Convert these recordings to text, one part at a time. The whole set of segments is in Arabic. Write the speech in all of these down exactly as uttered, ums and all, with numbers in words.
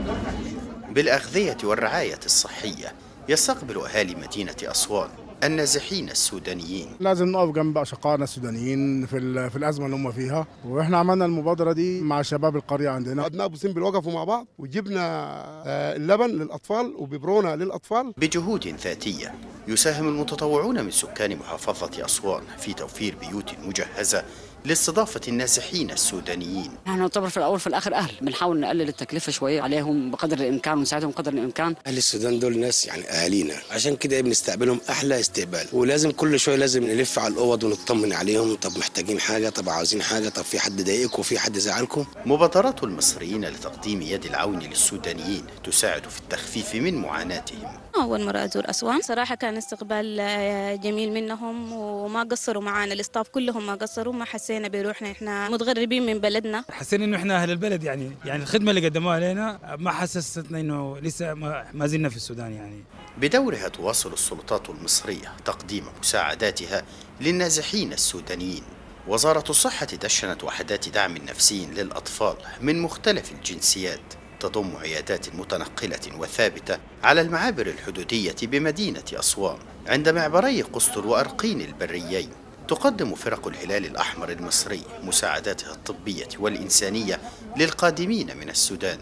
بالأغذية والرعاية الصحية يستقبل أهالي مدينة أسوان النازحين السودانيين. لازم نقف جنب أشقائنا السودانيين في في الأزمة اللي هم فيها، وإحنا عملنا المبادرة دي مع شباب القرية عندنا. أبناء أبو سمبل وقفوا مع بعض وجبنا اللبن للأطفال وببرونة للأطفال. بجهود ذاتية يساهم المتطوعون من سكان محافظة أسوان في توفير بيوت مجهزة لاستضافة النازحين السودانيين. نحن نعتبر في الأول في الآخر أهل، بنحاول نقلل التكلفة شوية عليهم بقدر الإمكان ونساعدهم بقدر الإمكان. أهل السودان دول ناس يعني أهالينا، عشان كده بنستقبلهم أحلى استقبال، ولازم كل شوية لازم نلف على الأوض ونطمن عليهم. طب محتاجين حاجة، طب عاوزين حاجة، طب في حد ضايقكم، في حد زعلكم. مبادرات المصريين لتقديم يد العون للسودانيين تساعد في التخفيف من معاناتهم. أول مرة أزور أسوان صراحة كان استقبال جميل منهم وما قصروا معانا، الاستاف كلهم ما قصروا، ما حسينا بروحنا احنا متغربين من بلدنا. حسينا انه احنا اهل البلد، يعني يعني الخدمه اللي قدموها علينا ما حسستنا انه لسه ما زلنا في السودان. يعني بدورها تواصل السلطات المصرية تقديم مساعداتها للنازحين السودانيين. وزارة الصحة دشنت وحدات دعم نفسي للأطفال من مختلف الجنسيات تضم عيادات متنقلة وثابتة على المعابر الحدودية بمدينة أسوان عند معبري قسطر وأرقين البريين. تقدم فرق الهلال الأحمر المصري مساعداتها الطبية والإنسانية للقادمين من السودان.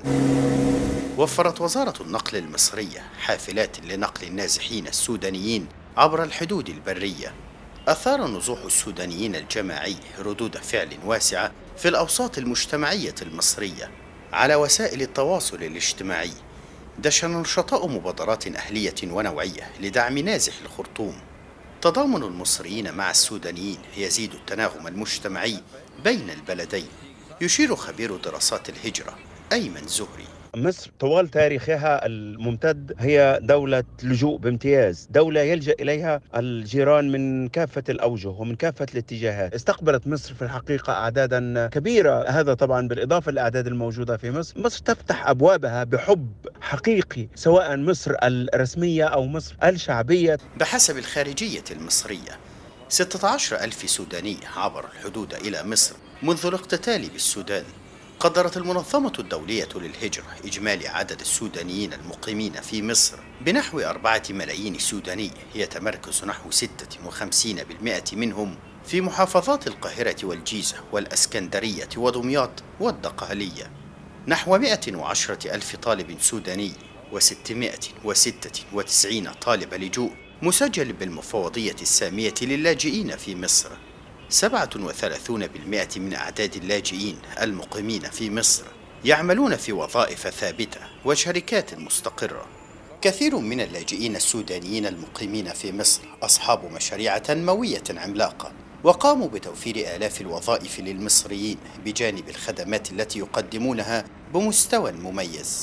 وفرت وزارة النقل المصرية حافلات لنقل النازحين السودانيين عبر الحدود البرية. أثار نزوح السودانيين الجماعي ردود فعل واسعة في الأوساط المجتمعية المصرية على وسائل التواصل الاجتماعي. دشن نشطاء مبادرات أهلية ونوعية لدعم نازح الخرطوم. تضامن المصريين مع السودانيين يزيد التناغم المجتمعي بين البلدين، يشير خبير دراسات الهجرة أيمن زهري. مصر طوال تاريخها الممتد هي دولة لجوء بامتياز، دولة يلجأ إليها الجيران من كافة الأوجه ومن كافة الاتجاهات. استقبلت مصر في الحقيقة أعدادا كبيرة، هذا طبعا بالإضافة للأعداد الموجودة في مصر. مصر تفتح أبوابها بحب حقيقي، سواء مصر الرسمية أو مصر الشعبية. بحسب الخارجية المصرية ستة عشر ألف سوداني عبر الحدود إلى مصر منذ الاقتتال بالسودان. قدرت المنظمة الدولية للهجرة إجمالي عدد السودانيين المقيمين في مصر بنحو أربعة ملايين سوداني، يتمركز نحو ستة وخمسين بالمئة منهم في محافظات القاهرة والجيزة والأسكندرية ودمياط والدقهلية. نحو مئة وعشرة ألف طالب سوداني وستمائة وستة وتسعين طالب لجوء مسجل بالمفوضية السامية للاجئين في مصر. سبعة وثلاثون بالمئة من أعداد اللاجئين المقيمين في مصر يعملون في وظائف ثابتة وشركات مستقرة. كثير من اللاجئين السودانيين المقيمين في مصر أصحاب مشاريع تنموية عملاقة، وقاموا بتوفير آلاف الوظائف للمصريين بجانب الخدمات التي يقدمونها بمستوى مميز.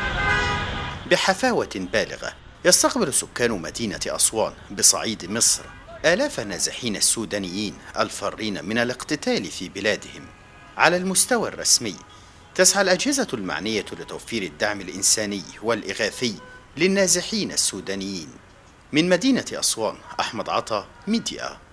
بحفاوة بالغة يستقبل سكان مدينة أسوان بصعيد مصر آلاف النازحين السودانيين الفارين من الاقتتال في بلادهم. على المستوى الرسمي تسعى الأجهزة المعنية لتوفير الدعم الإنساني والإغاثي للنازحين السودانيين. من مدينة أسوان، أحمد عطا، ميديا.